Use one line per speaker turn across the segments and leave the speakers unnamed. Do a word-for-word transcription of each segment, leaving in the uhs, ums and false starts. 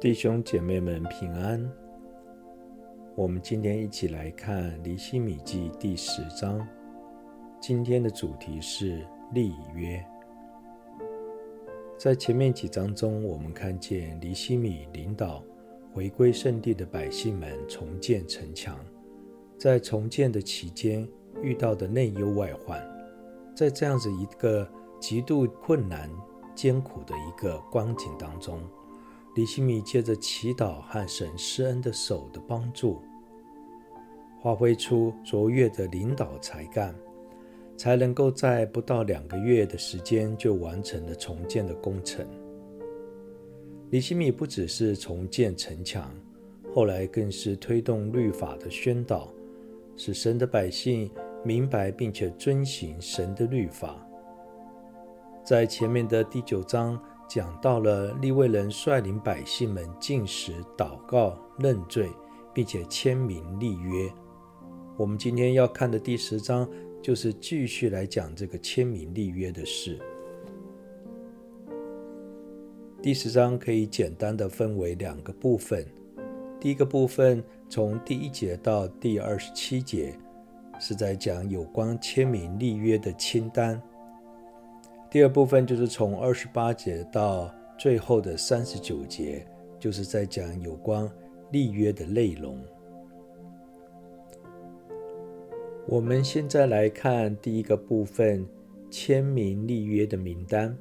弟兄姐妹们平安。我们今天一起来看尼希米记第十章。今天的主题是立约。在前面几章中，我们看见尼希米领导回归圣地的百姓们重建城墙，在重建的期间遇到的内忧外患，在这样子一个极度困难艰苦的一个光景当中，尼希米借着祈祷和神施恩的手的帮助，发挥出卓越的领导才干，才能够在不到两个月的时间就完成了重建的工程。尼希米不只是重建城墙，后来更是推动律法的宣导，使神的百姓明白并且遵行神的律法。在前面的第九章讲到了利未人率领百姓们禁食、祷告、认罪，并且签名立约。我们今天要看的第十章就是继续来讲这个签名立约的事。第十章可以简单的分为两个部分。第一个部分从第一节到第二十七节，是在讲有关签名立约的清单。第二部分就是从二十八节到最后的三十九节，就是在讲有关立约的内容。我们现在来看第一个部分，签名立约的名单。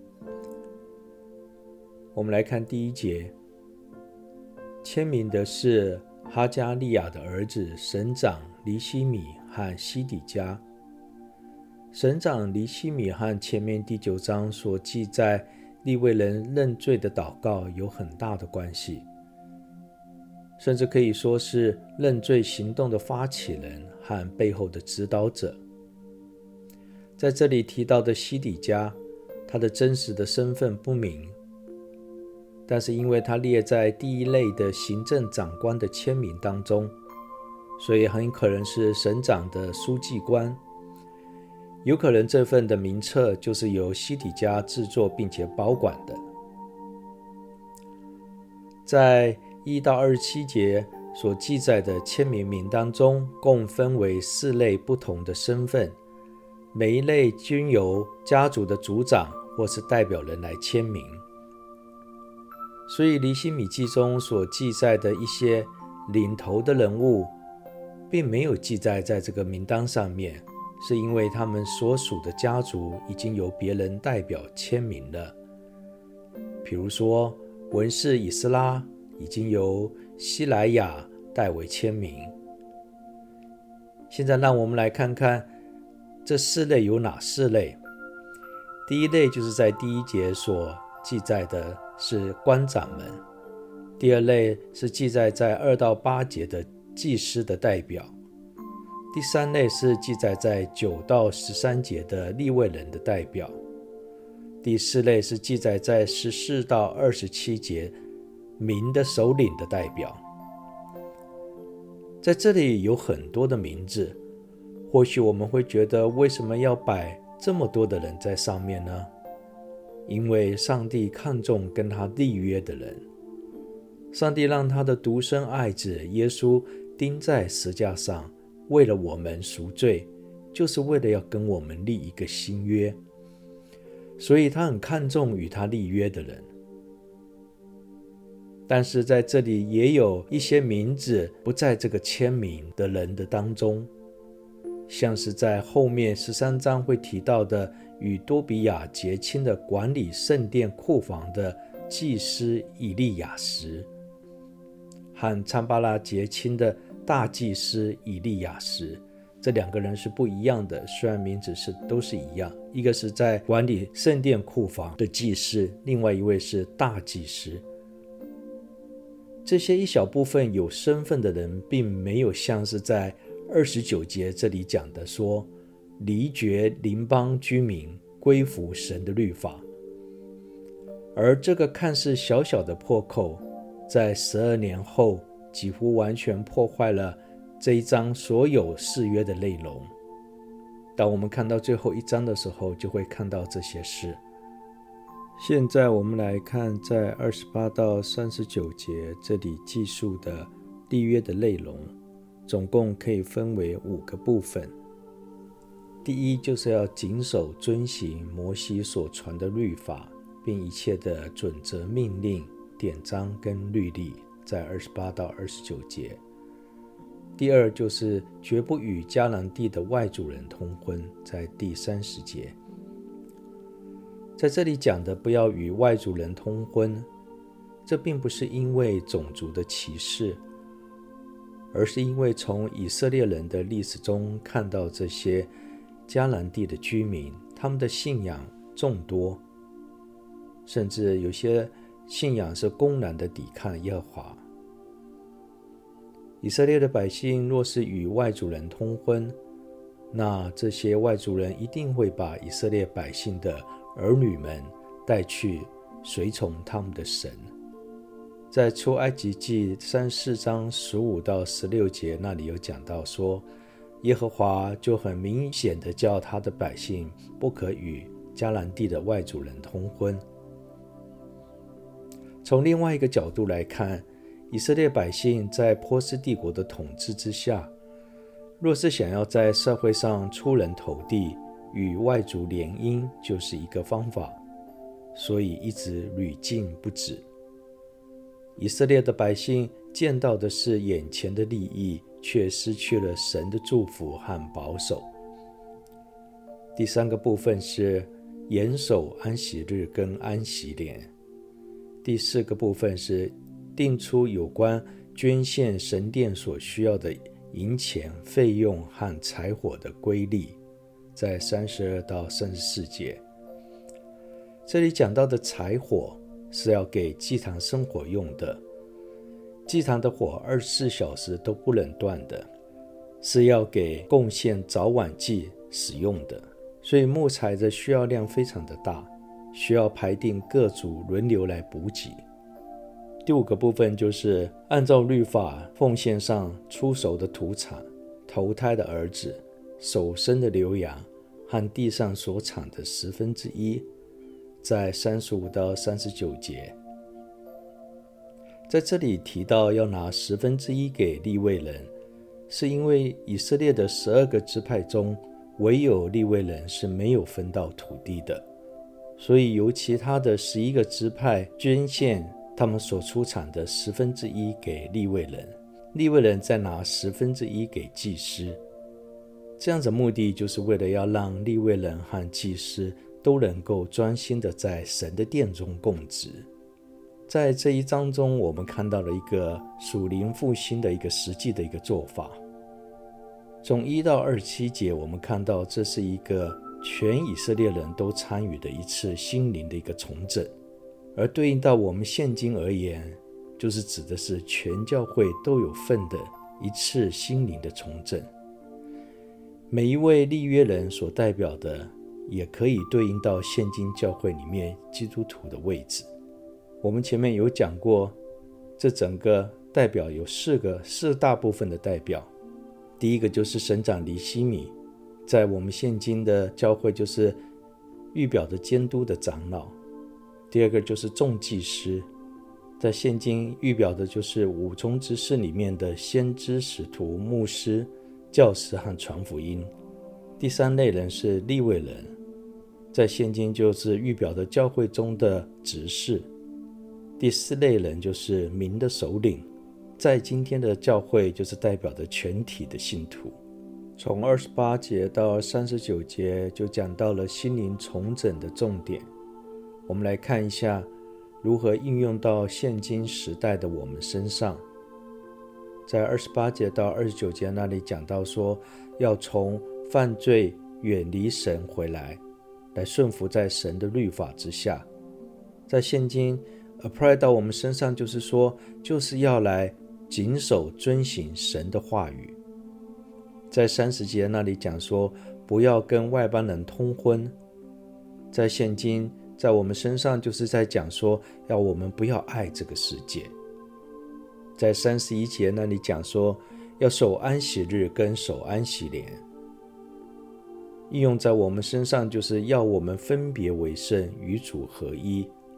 我们来看第一节，签名的是哈加利亚的儿子省长尼希米和西底家。省长尼希米和前面第九章所记载利未人认罪的祷告有很大的关系，甚至可以说是认罪行动的发起人和背后的指导者。在这里提到的西底家，他的真实的身份不明，但是因为他列在第一类的行政长官的签名当中，所以很可能是省长的书记官。有可能这份的名册就是由西底家制作并且保管的。在一到二十七节所记载的签名名单中，共分为四类不同的身份，每一类均由家族的族长或是代表人来签名。所以尼希米记中所记载的一些领头的人物，并没有记载在这个名单上面，是因为他们所属的家族已经由别人代表签名了。比如说文士以斯拉已经由西莱亚代为签名。现在让我们来看看这四类有哪四类。第一类就是在第一节所记载的是官长们，第二类是记载在二到八节的祭司的代表，第三类是记载在九到十三节的利未人的代表，第四类是记载在十四到二十七节民的首领的代表。在这里有很多的名字，或许我们会觉得为什么要摆这么多的人在上面呢？因为上帝看重跟他立约的人，上帝让他的独生爱子耶稣钉在十架上，为了我们赎罪，就是为了要跟我们立一个新约，所以他很看重与他立约的人。但是在这里也有一些名字不在这个签名的人的当中，像是在后面十三章会提到的与多比亚结亲的管理圣殿库房的祭司以利亚实，和参巴拉结亲的大祭司以利亚实，这两个人是不一样的，虽然名字是都是一样，一个是在管理圣殿库房的祭司，另外一位是大祭司。这些一小部分有身份的人，并没有像是在二十九节这里讲的说离绝邻邦居民，归服神的律法。而这个看似小小的破口，在十二年后几乎完全破坏了这一章所有誓约的内容。当我们看到最后一章的时候，就会看到这些事。 现在我们来看在二十八到三十九节这里记述的立约的内容，总共可以分为五个部分。第一，就是要谨守遵行摩西所传的律法，并一切的准则、命令、典章跟律例，在二十八到二十九节。第二，就是绝不与迦南地的外族人通婚，在第三十节。在这里讲的不要与外族人通婚，这并不是因为种族的歧视，而是因为从以色列人的历史中看到这些迦南地的居民，他们的信仰众多，甚至有些信仰是公然的抵抗耶和华。以色列的百姓若是与外族人通婚，那这些外族人一定会把以色列百姓的儿女们带去随从他们的神。在出埃及记三十四章十五到十六节那里有讲到说，耶和华就很明显的叫他的百姓不可与迦南地的外族人通婚。从另外一个角度来看，以色列百姓在波斯帝国的统治之下，若是想要在社会上出人头地，与外族联姻就是一个方法，所以一直屡禁不止。以色列的百姓见到的是眼前的利益，却失去了神的祝福和保守。第三个部分是严守安息日跟安息年。第四个部分是定出有关捐献神殿所需要的银钱、费用和柴火的规例，在三十二到三十四节。这里讲到的柴火是要给祭坛生火用的，祭坛的火二十四小时都不能断的，是要给贡献早晚祭使用的，所以木材的需要量非常的大，需要排定各族轮流来补给。第五个部分就是按照律法奉献上出熟的土产、头胎的儿子、首生的牛羊和地上所产的十分之一，在三十五到三十九节。在这里提到要拿十分之一给利未人，是因为以色列的十二个支派中，唯有利未人是没有分到土地的，所以由其他的十一个支派捐献他们所出产的十分之一给利未人，利未人再拿十分之一给祭司。这样子的目的就是为了要让利未人和祭司都能够专心的在神的殿中供职。在这一章中，我们看到了一个属灵复兴的一个实际的一个做法。从一到二十七节，我们看到这是一个全以色列人都参与的一次心灵的一个重整，而对应到我们现今而言，就是指的是全教会都有份的一次心灵的重整。每一位立约人所代表的，也可以对应到现今教会里面基督徒的位置。我们前面有讲过，这整个代表有四个四大部分的代表。第一个就是省长尼希米，在我们现今的教会就是预表的监督的长老。第二个就是众祭司，在现今预表的就是五重职事里面的先知、使徒、牧师、教师和传福音。第三类人是利未人，在现今就是预表的教会中的执事。第四类人就是民的首领，在今天的教会就是代表的全体的信徒。从二十八节到三十九节就讲到了心灵重整的重点。我们来看一下如何应用到现今时代的我们身上。在二十八节到二十九节那里讲到说，要从犯罪远离神回来，来顺服在神的律法之下。在现今 apply 到我们身上，就是说就是要来谨守遵行神的话语。在三十节那里讲说，不要跟外邦人通婚。在现今在我们身上就是在讲说，要我们不要爱这个世界。在三十一节那里讲说，要守安息日跟守安息年。应用在我们身上就是要我们分别为圣，与主合一，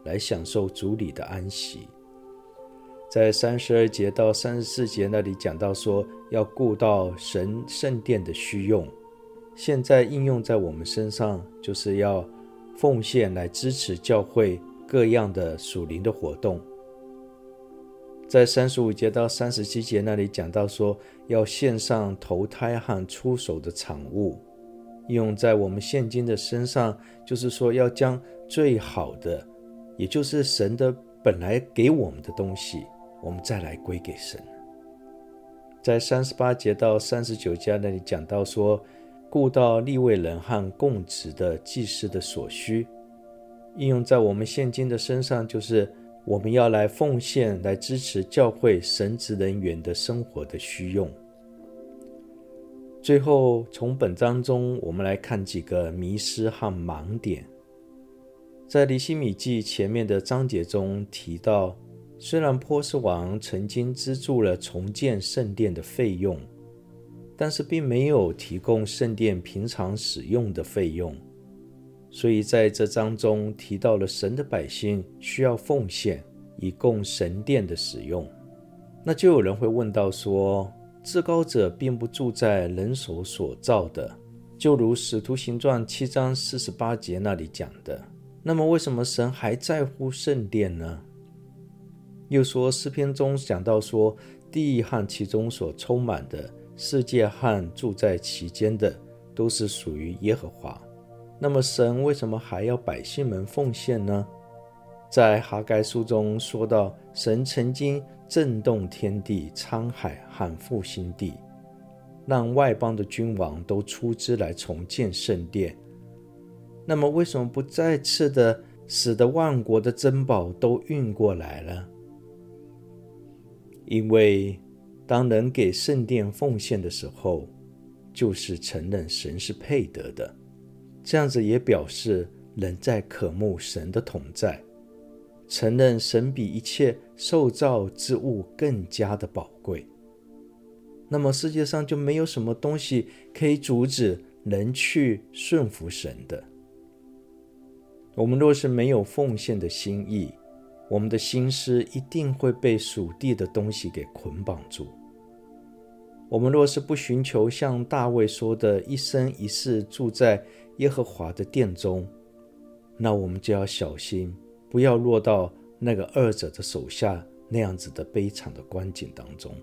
来享受主里的安息。在三十二节到三十四节那里讲到说，要顾到神圣殿的需用，现在应用在我们身上，就是要奉献来支持教会各样的属灵的活动。在三十五节到三十七节那里讲到说，要献上头胎和出手的产物，应用在我们现今的身上，就是说要将最好的，也就是神的本来给我们的东西，我们再来归给神。在三十八节到三十九节那里讲到说，顾到利未人和供职的祭司的所需，应用在我们现今的身上，就是我们要来奉献，来支持教会神职人员的生活的需用。最后，从本章中我们来看几个迷失和盲点。在尼希米记前面的章节中提到，虽然波斯王曾经资助了重建圣殿的费用，但是并没有提供圣殿平常使用的费用，所以在这章中提到了神的百姓需要奉献，以供神殿的使用。那就有人会问到说，至高者并不住在人手所造的，就如使徒行传七章四十八节那里讲的，那么为什么神还在乎圣殿呢？又说诗篇中讲到说，地和其中所充满的，世界和住在其间的，都是属于耶和华。那么神为什么还要百姓们奉献呢？在哈该书中说到，神曾经震动天地、沧海和复兴地，让外邦的君王都出资来重建圣殿。那么为什么不再次的使得万国的珍宝都运过来了？因为当人给圣殿奉献的时候，就是承认神是配得的，这样子也表示人在渴慕神的同在，承认神比一切受造之物更加的宝贵。那么世界上就没有什么东西可以阻止人去顺服神的。我们若是没有奉献的心意，我们的心思一定会被属地的东西给捆绑住。我们若是不寻求像大卫说的一生一世住在耶和华的殿中，那我们就要小心，不要落到那个二者的手下那样子的悲惨的光景当中。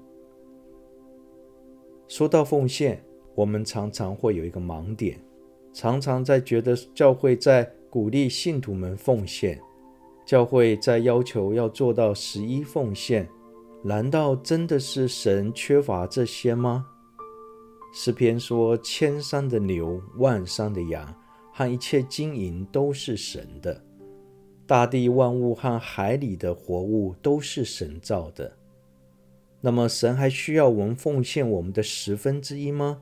说到奉献，我们常常会有一个盲点，常常在觉得教会在鼓励信徒们奉献，教会在要求要做到十一奉献，难道真的是神缺乏这些吗？诗篇说，千山的牛，万山的羊和一切金银都是神的，大地万物和海里的活物都是神造的。那么神还需要我们奉献我们的十分之一吗？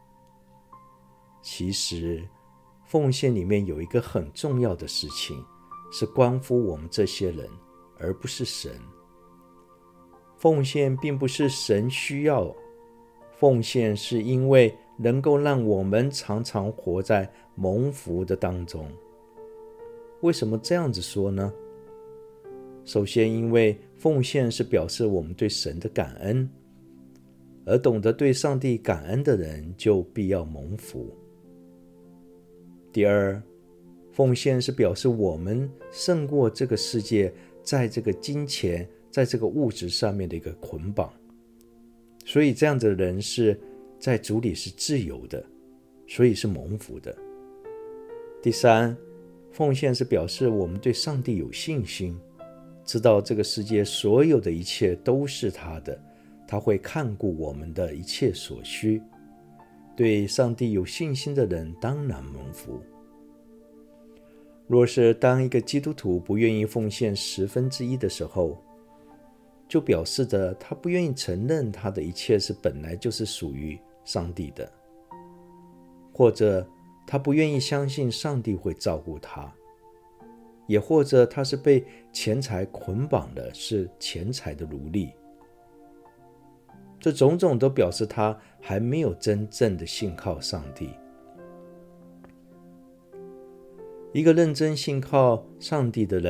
其实奉献里面有一个很重要的事情，是关乎我们这些人，而不是神。奉献并不是神需要，奉献是因为能够让我们常常活在蒙福的当中。为什么这样子说呢？首先，因为奉献是表示我们对神的感恩，而懂得对上帝感恩的人就必要蒙福。第二，奉献是表示我们胜过这个世界在这个金钱在这个物质上面的一个捆绑，所以这样的人是在主里是自由的，所以是蒙福的。第三，奉献是表示我们对上帝有信心，知道这个世界所有的一切都是他的，他会看顾我们的一切所需。对上帝有信心的人当然蒙福。若是当一个基督徒不愿意奉献十分之一的时候，就表示着他不愿意承认他的一切是本来就是属于上帝的，或者他不愿意相信上帝会照顾他，也或者他是被钱财捆绑的，是钱财的奴隶。这种种都表示他还没有真正的信靠上帝。一个认真信靠上帝的人，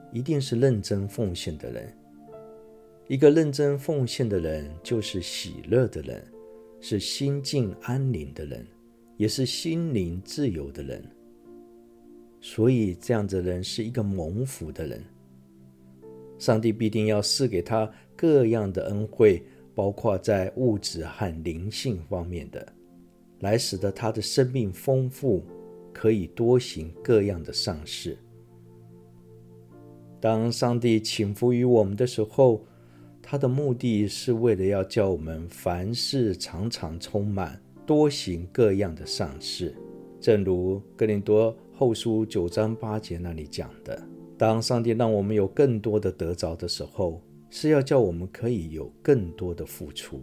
一定是认真奉献的人。一个认真奉献的人，就是喜乐的人，是心境安宁的人，也是心灵自由的人。所以这样的人是一个蒙福的人。上帝必定要赐给他各样的恩惠，包括在物质和灵性方面的，来使得他的生命丰富，可以多行各样的善事。当上帝倾福于我们的时候，他的目的是为了要叫我们凡事常常充满，多行各样的善事。正如哥林多后书九章八节那里讲的，当上帝让我们有更多的得着的时候，是要叫我们可以有更多的付出。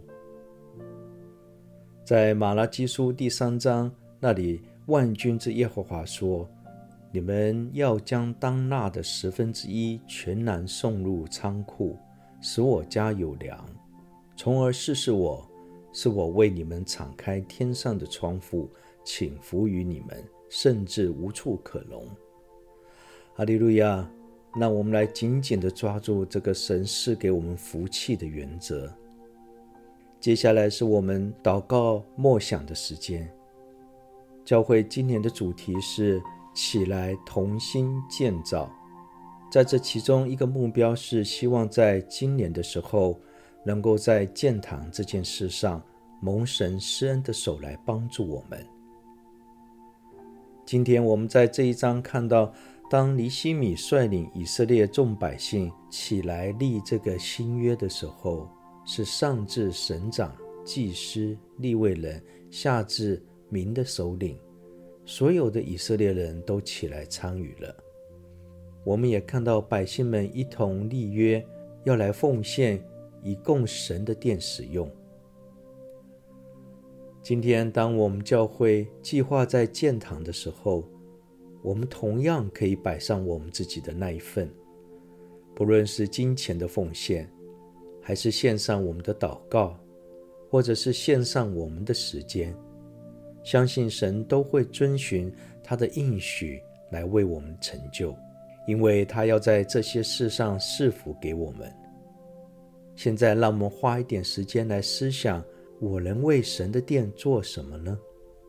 在马拉基书第三章那里，万军之耶和华说，你们要将当纳的十分之一全然送入仓库，使我家有粮，从而试试我，是我为你们敞开天上的窗户，倾福于你们，甚至无处可容。哈利路亚！让我们来紧紧地抓住这个神赐给我们福气的原则。接下来是我们祷告默想的时间。教会今年的主题是起来同心建造，在这其中一个目标是希望在今年的时候，能够在建堂这件事上蒙神施恩的手来帮助我们。今天我们在这一章看到，当尼希米率领以色列众百姓起来立这个新约的时候，是上至省长、祭司、利未人，下至民的首领，所有的以色列人都起来参与了。我们也看到百姓们一同立约，要来奉献，以供神的殿使用。今天当我们教会计划在建堂的时候，我们同样可以摆上我们自己的那一份，不论是金钱的奉献，还是献上我们的祷告，或者是献上我们的时间，相信神都会遵循他的应许来为我们成就，因为他要在这些事上赐福给我们。现在让我们花一点时间来思想，我能为神的殿做什么呢？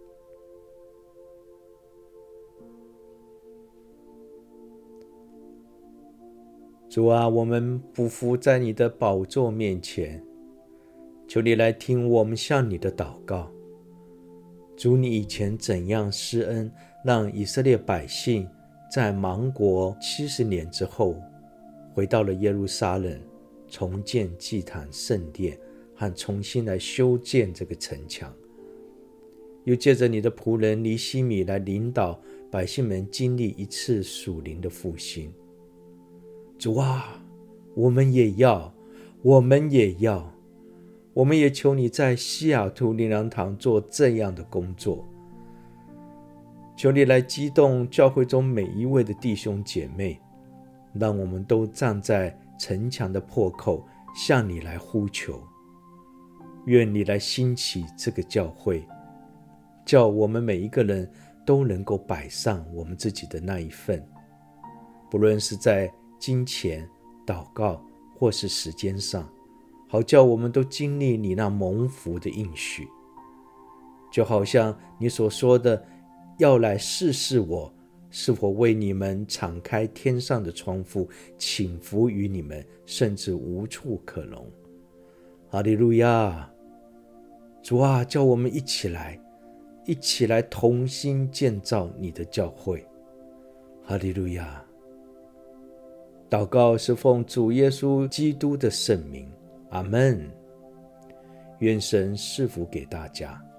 主啊，我们匍匐在你的宝座面前，求你来听我们向你的祷告。主，你以前怎样施恩，让以色列百姓在亡国七十年之后，回到了耶路撒冷，重建祭坛圣殿，和重新来修建这个城墙。又借着你的仆人尼希米来领导百姓们经历一次属灵的复兴。主啊，我们也要，我们也要，我们也求你在西雅图灵粮堂做这样的工作。求你来激动教会中每一位的弟兄姐妹，让我们都站在城墙的破口，向你来呼求。愿你来兴起这个教会，叫我们每一个人都能够摆上我们自己的那一份，不论是在金钱、祷告或是时间上，好叫我们都经历你那蒙福的应许。就好像你所说的，要来试试我，是否为你们敞开天上的窗户，倾福于你们，甚至无处可容。哈利路亚！主啊，叫我们一起来，一起来同心建造你的教会。哈利路亚！祷告是奉主耶稣基督的圣名，阿们。愿神赐福给大家。